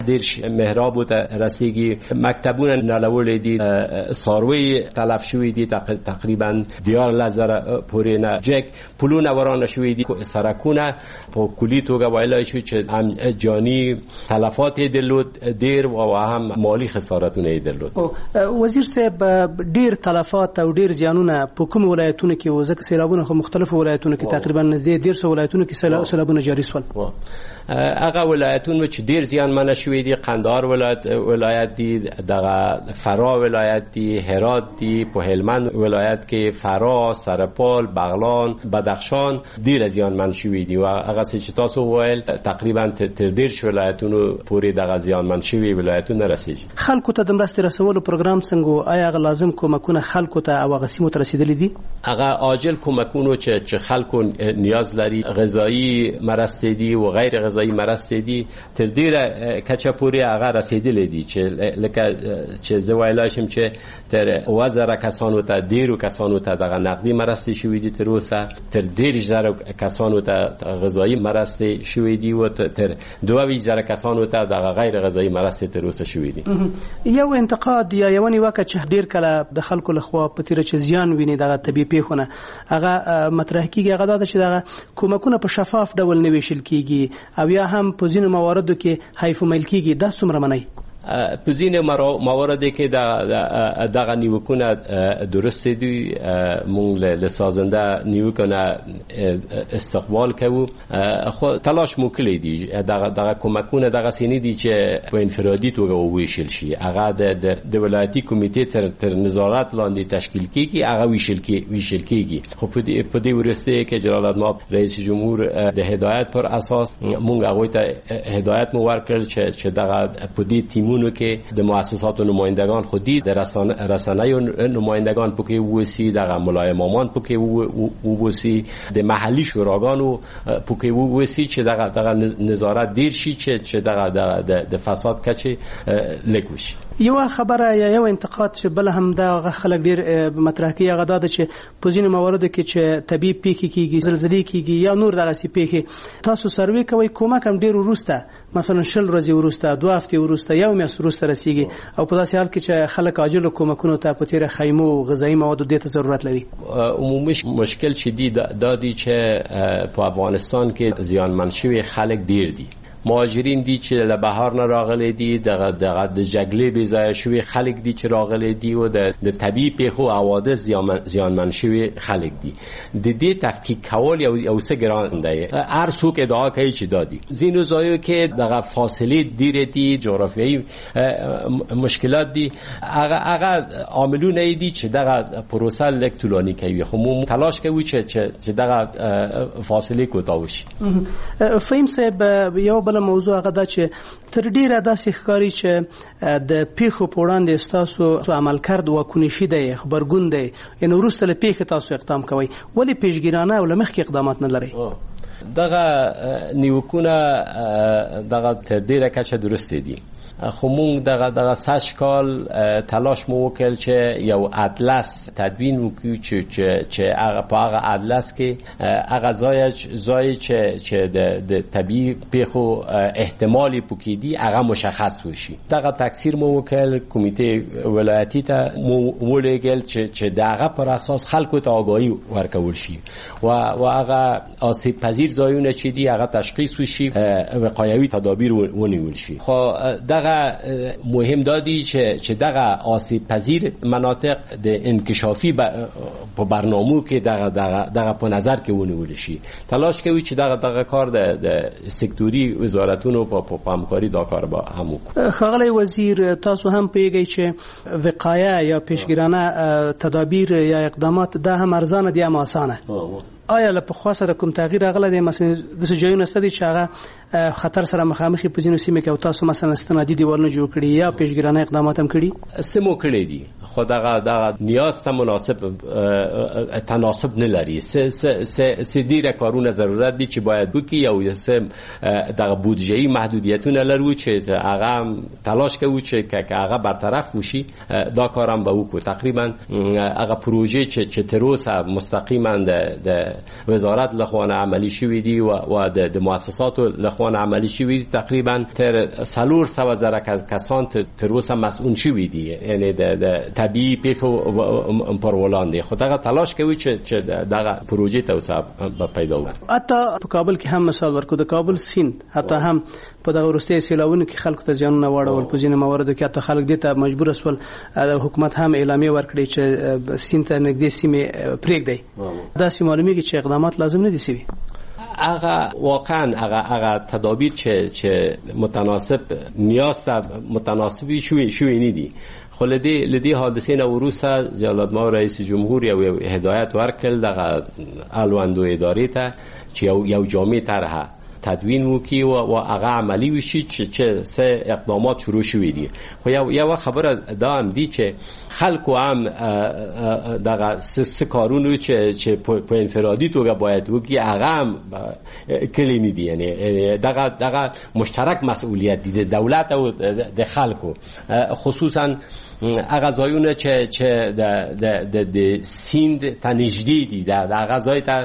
دیرش محراب و رسیگی مکتبون نلول دی ساروی تلف شوی دی تقریبا دیار لزر پورین جک پلو نوران شوی دی سرکونه په کلی توګه ویلای شو چې هم جانی تلفات درلود ډیر او هم مالی خسارتونه درلود. وزیر صاحب ډیر تلفات او ډیر زیانونه په کوم ولایتونو کې و ځکه سیلابونه خو مختلف ولایتونو کې تقریبا نږدې 150 ولایتونو کې سیلابونه جاری شول. هغه ولایتونو چې ډیر زیانمن شوی دي قندهار ولایت دی، دغه فرا ولایت دی، هرات دی، په هلمند ولایت کې فرا، سرپال، بغلان، بدخشان ډیر زیانمن شوی دي و هغه چې تاسو ویل تقریبا تر ډیر ولایتونو پورې دغه زیانمن شوی ولایتونه رسیږي. خلکو ته د مرستې رسولو پروګرام څنګه آیا هغه لازم کومکونه خلکو ته او غسیمو ته رسیدلی دي؟ هغه عاجل کومکونه چې خلکو نیاز لري، غذایی مرستې دي و غیر غذایی مرستې دي تر ډیره کچه پورې هغه رسیدلی دي چې لکه چې زه ویلای شم چې تر 1000 کسانو ته ډیرو کسانو ته دغه نقدي مرستې شوې دي، تر اوسه تر 10000 کسانو ته غذایی مرستې شوې دي و تر 2000 کسانو ته دغه غیر غذایی مرستې تر اوسه شوې دي. یو انتقاد یا یو نیوکه چې ډیر کله د خلکو لخوا په تیر چې زیان ویني دغه طبي پیښونه هغه مطرح کیږي، هغه دا چې دغه کومکونه په شفاف ډول نه ویشل کیږي او یا هم په ځینو مواردو کې حیف مل کیږي. دا څومره منئ؟ په ځینې مواردو کې دغه نیوکونه درست دي، مونږ له سازنده نیوکونه استقبال کوو، خو تلاش مو کړی دي دغه کومکونه دغه سینې دي چې په انفرادي توګه وویشل شي، هغه د ولایتي کمیټې تر نظارت لاندې تشکیل کیږي، هغه ویشل کیږي. خو په دې ورسته کې جلال آباد رئیس جمهور د هدایت پر اساس مونږ هغه ته هدایت مو ورکړ چې دغه په دې تیمونو کې د مؤسسات نمایندگان خودی د رسانه نمایندگان پکې ووسی، دغه ملای مامان پکې ووسی، د محلي شوراګانو پکې ووسی چې دغه نظارت دیر شي چې دغه د فساد کچه لګوشي. یو خبره یا یو انتقاد چې بل هم دا خلک ډیر مطرح کوي هغه دا چې په ځینو مواردو کې چې طبي پیښې کیږي، زلزلې کیږي یا نور دغه سي پیښې، تاسو سروې کوي کومک هم ډیر وروسته مثلا 10 ورځې وروسته 2 هفتې وروسته یو میاشت وروسته رسیږي او په داسې حال کې چې خلک عاجل کومکونو ته په تیر خیمو او غذایی موادو د ضرورت لري. عمومي مشکل چې دی دادی چې په افغانستان کې زیانمن شوی خلک ډیر دي، مهاجرین دي چې له بهار نه راغلي دي، دغه د جګړې بې ځایه شوي خلک دي چې راغلي دي او د طبیعي پیښو حوادث زیانمن شوي خلک دي. د دې تفکیک کول یو څه ګران دی، هر څوک ادعا کوي چې دادي ځینو ځایو کې دغه فاصله ډیره دي، جغرافیایي مشکلات دي، هغه عاملونه دي چې دغه پروسه لږ طولانی کوي، خو موږ تلاش کوو چې دغه فاصله کوتاه وشي. فهم صاحب یو بل موضوع هغه دا چې تر ډیره داسې ښکاري چې د پیښو په وړاندې ستاسو عمل کرد واکونې شي دی، خبرګون دی، یعنې وروسته له پیښې تاسو اقدام کوئ، ولې پیشګیرانه او له مخکې اقدامات نه لرئ؟ دغه نیوکونه دغه تر ډیره کچه درسته دي، خو مونږ دغه سږ کال تلاش مو وکړ چې یو اطلس تدوین وکړو چې هغه په هغه اطلس کې هغه ځای چې د طبیعي پیښو احتمالي پکې دي هغه مشخص وشي. دغه تکثیر مو وکړ، کمیټې ولایتي ته مو ولېږل چې دغه پر اساس خلکو ته آگاهی ورکول شي و هغه آسیب پذیر ځایونه چې دي هغه تشخیص وشي، وقایوي تدابیر ونیول شي. خو دغه مهم دادی چې دغه آسیب پذیر مناطق د انکشافی په برنامه کې دغه په نظر کې ونیول شي. تلاش کوي چې دغه کار د سکتوري وزارتونو په همکاري دا کار با هم وکړي. ښاغلی وزیر، تاسو هم پوهیږئ چې وقایه یا پیشګیرانه تدابیر یا اقدامات دا هم ارزانه دي هم آسانه. آیا له پخوا سره کوم تغییر راغلی دی؟ مثلا داسې ځایونه شته دي چې هغه خطر سره مخامخ په ځینو سیمو کې او تاسو مثلا استنادي دیوالونه جوړ کړي یا پیشګیرانه اقدامات هم کړي؟ سمو کړي دي، خو دغه نیاز ته مناسب تناسب نه لري. سه ډیره کارونه ضرورت دي چې باید وکړي او سه دغه بودجه‌ای محدودیتونه لري چې هغه تلاش کوي چې هغه برطرف وشي. دا کارم به وکړو. تقریبا هغه پروژه چې تر اوسه مستقیما د وزارت لخوانه عملی شوی دی و د مؤسسات لخوانه عملی شوی دی. تقریبا تر 400,000 کسان تر اوسه مسئول شوی دی، یعنی د طبیعي پیښو پر وړاندې خو دغه تلاش کوي چې دغه پروژې ته اوسه پیدا وکړي. حتی په کابل کې هم مثال ورکو، د کابل سیند حتی هم په دغه وروستي سیلاوونو کې خلکو ته زیانونه واړول، په ځینې مواردو کې حتی خلک دې ته مجبور شول، د حکومت هم اعلامیه ورکړي چې سیند ته نږدې سیمې پرېږدي. داسې معلومیږي چې اقدامات لازم نه دي شوي. هغه واقعا هغه تدابیر چې متناسب نیاز ته متناسبی شوی نه دي. خو لدی حادثه نه وروسته جلال ما رئیس جمهور یو هدایت ورکړ دغه الوندو ادارې ته چې یو جامع طرحه تدوین وکي و هغه عملی وشي چې سه اقدامات شروع شوي دي. خو یو خبره دا هم دي چې خلکو هم دغه سه کارونو چې په انفرادي توګه باید وکي هغه هم کلی نه دي، یعنی دغه مشترک مسئولیت دي د دولت او د خلکو، خصوصا هغه ځایونه چې د سیند ته نږدې دي، د هغه ځای ته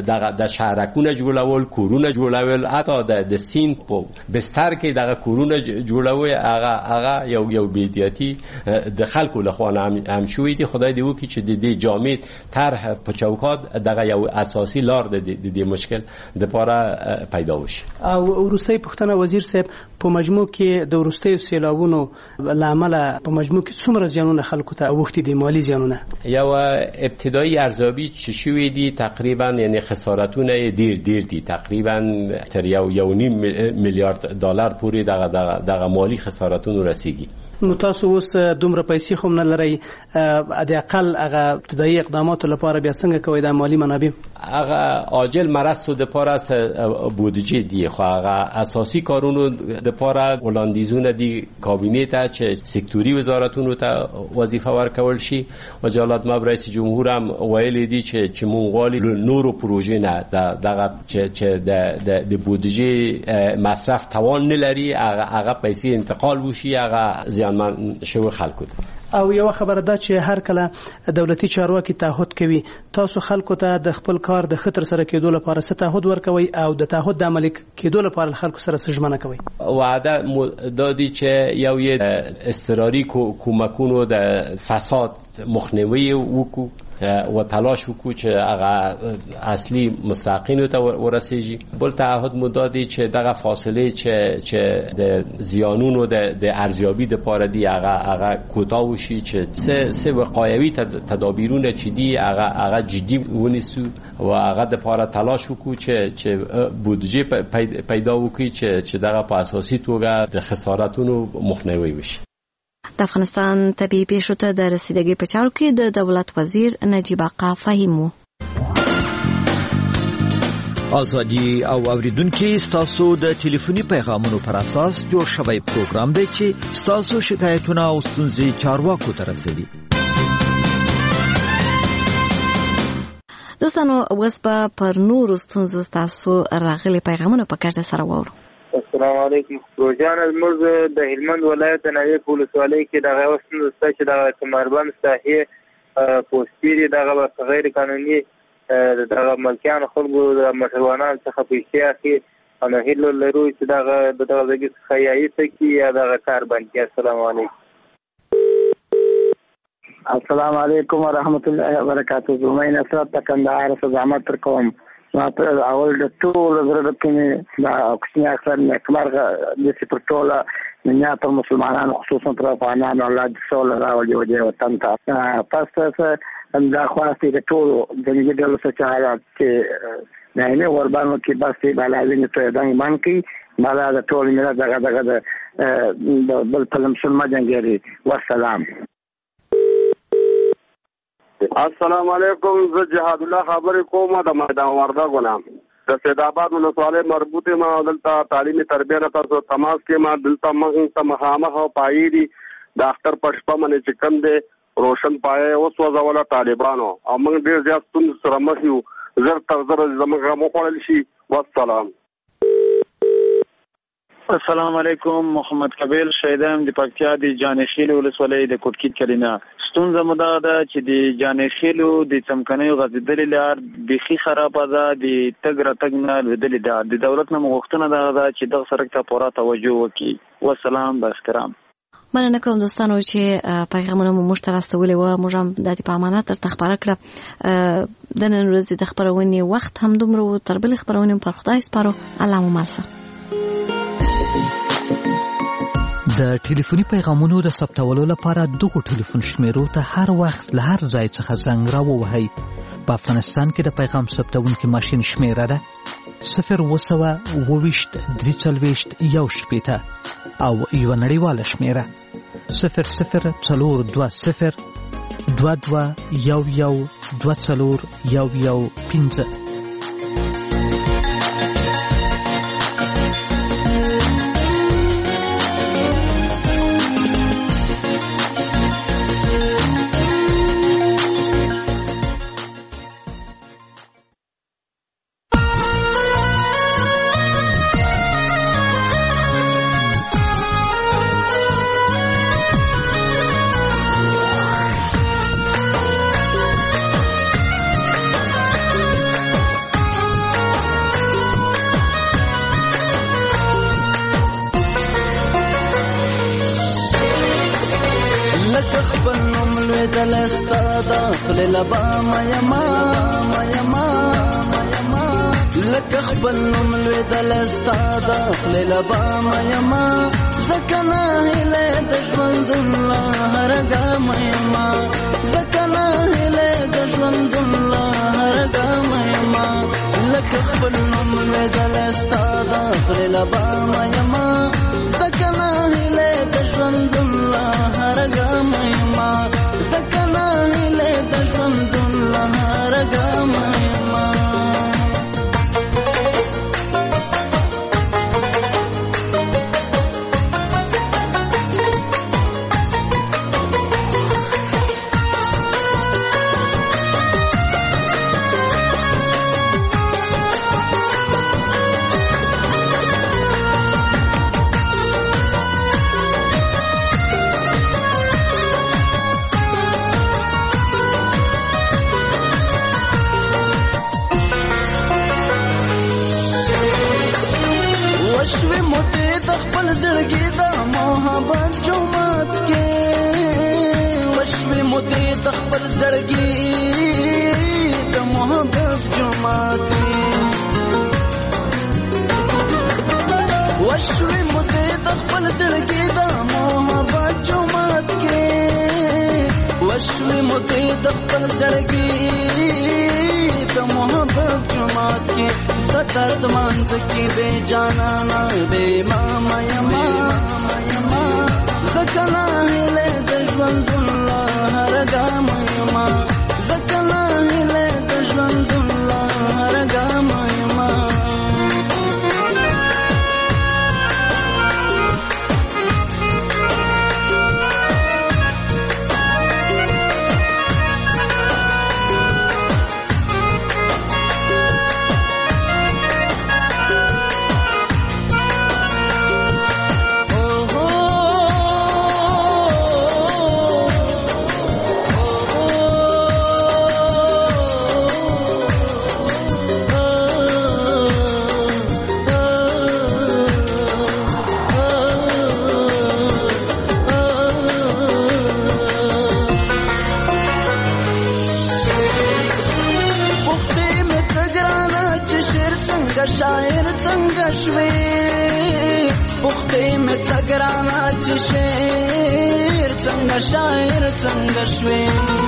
د شهرکونه جوړول، کورونه جوړول، حتی د سیند په بستر کې دغه کورونه جوړول، هغه یو بیدیاتی د خلکو لخوا هم شوی دي. خدای دې وکړي چې د دې جامع طرح په چوکاټ دغه یو اساسي لار د دې مشکل د پاره پیدا وشي. او وروستي پښتنه وزیر صاحب، په مجموع کې د وروستي سیلاوونو لامل په مجموع کې څومره زیانونه خلکو ته اوښتي دي، مالی زیانونه؟ یو ابتدایی ارزیابی چې شوی دي تقریبا یعنی خسارتونه ډیر دي، تقریبا تر 1.5 میلیارد دلار پورې دغه مالی خسارتونه رسیږي. نو تاسو اوس دومره پیسې خو نه لرئ، د اقل هغه ابتدایي اقداماتو لپاره بیا څنګه کوئ د مالی منابع؟ هغه عاجل مرستو د پاره بودجه دی، خو هغه اساسي کارونو د پاره وړاندیزونه دي کابینه ته چې سکتوري وزارتونو ته وظیفه ورکول شي. و جلال مب رئیس جمهور هم ویلي دي چې مونږ غواړو نورو پروژې نه دغه چې د بودجه مصرف توان نه لري هغه پیسې انتقال وشي، هغه زیانمن شوی خلکو. او یو خبره ده چې هر کله دولتي چارواکي تعهد کوي، تاسو خلکو ته د خپل کار د خطر سره کېدو لپاره څه تعهد ورکوي او د تعهد د عملي کېدو لپاره خلکو سره څه ژمنه کوي؟ وعده دادی چې یو اضطراري کومکونو د فساد مخنیوي وکړو و تلاش وکړو چې هغه اصلي مستحقینو ته ورسیږي. بل تعهد مو دادی چې دغه فاصله چې د زیانونو د ارزیابي د پاره دی هغه کوتاه وشي، چې سه وقایوي تدابیرونه چې دی هغه جدي ونیسو و هغه د پاره تلاش وکړو چې بودجه پیدا وکړي چې دغه په اساسي توګه د خسارتونو مخنیوي وشي. د افغانستان طبیعي پیښو ته د رسیدګۍ په چارو کې د دولت وزیر نجیب آقا فهیم. ازادي او اوریدونکو ستاسو د ټلیفوني پیغامونو پر اساس جوړ شوی پروګرام دی چې ستاسو شکایتونه او ستونزې چارواکو ته رسوي. دوستانو اوس به پر نورو ستونزو ستاسو راغلي پیغامونه په کټه سره واورو. السلام علیکم. روزان المرز د هلمند ولایت نوې ولسوالۍ کې دغه وسند چې د کمربند ساحې پوسټيري دغه غیر قانوني دغه ملکیان خلکو د مشروعانه څخه پیسې اخی او هیله لرو چې دغه دغه خیایي سکی یا دغه کار باندې. السلام علیکم. السلام علیکم ورحمت الله وبرکاته. زموږ نصرت د کندهار څخه زحمت تر کوم. ما په اول د ټول زړه کې دا کوچنی اکثر نکمرغه د سپورټولا نه پر مسلمانانو خصوصا پر افغانانو الله دې سول راوړي او دې وطن ته پس دا خاصه د ټول د دې ډول څه حالات چې نه وربانو کې بس بلایي ته دنګ باندې بالا د ټول ملت دغه د بل په مسلمان جنګيري. والسلام. السلام علیکم. زه جهاد الله خبرې کوم د میدان ورده غلام د سید آباد ولسوالۍ مربوطه ما دلته تعلیمي تربیه نه تاسو تماس کې ما دلته موږ مخامخ او پایری د اختر پښپا باندې چې کوم دی روشن پای اوس وځوله طالبانو او موږ ډیر زیات ستونزې سره مخ یو. زر تر زر زموږ مخول شي. والسلام. السلام علیکم. محمد کبیر شهیدم د پکتیا د جانخیل ولسوالۍ د کوټکیت کلینا. ستونزه مو دا ده چې د جانخیلو د څمکنیو غځېدلې لار بیخي خرابه ده، د تګ راتګ نه لوېدلې ده. د دولت نه مو غوښتنه دغه ده چې دغه سړک ته پوره توجه وکړي. والسلام باحترام. مننه کوم دوستانو چې پیغامونه مو موږ ته راستولي وو. موږ هم د دې په امانت درته خبره کړه. د نن ورځې د خبرونې وخت هم دومره و. تر بلې خبرونې پر خدای سپارو. الله مو مل شه. د ټلیفوني پیغامونو د ثبتولو لپاره دغه ټلیفون شمیرو ته هر وخت له هر ځای څخه زنګ راووهئ. په افغانستان کې د پیغام ثبتونکي ماشین شمیره ده 020 340 1 او یو نړیواله شمیره 0042 22 11 24 11 لبا ما یما لکه خپل نوم لوی د لستاد خپل لبا ما یما زکنا هله د ژوند الله هرګه ما یما زکنا هله د ژوند الله هرګه ما یما لکه خپل نوم لوی د لستاد خپل لبا ما یما زکنا هله د ژوند الله هرګه ما یما زکنا هله د ژوند الله هرګه ما یما وشوي موتي تخبل زړګي د محبت جومات کې وشوي موتي تخبل زړګي د محبت جومات کې وشوي موتي تخبل زړګي د محبت جومات کې وشوي موتي تخبل زړګي د محبت جومات کې درد مانځ کې بے جانا نه بے ماما یما زکنا هله د ژوند الله هرګه ما یما زکنا هله د ژوند الله هرګه ما یما شاعر څنګه شوي پختې مې تګرانا چې شعر څنګه شاعر څنګه شوي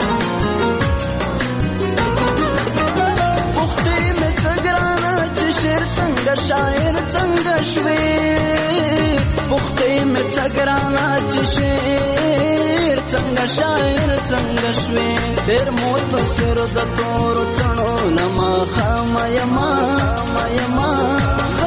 پختې مې تګرانا چې شعر څنګه شاعر څنګه شوي پختې مې تګرانا چې شعر څنګه شاعر څنګه شوي ډېر متصر د تور څڼو لما خما یما